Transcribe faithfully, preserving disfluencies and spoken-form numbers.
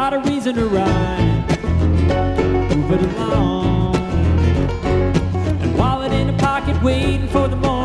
got a reason to ride. Move it along. And wallet in a pocket, waiting for the morning.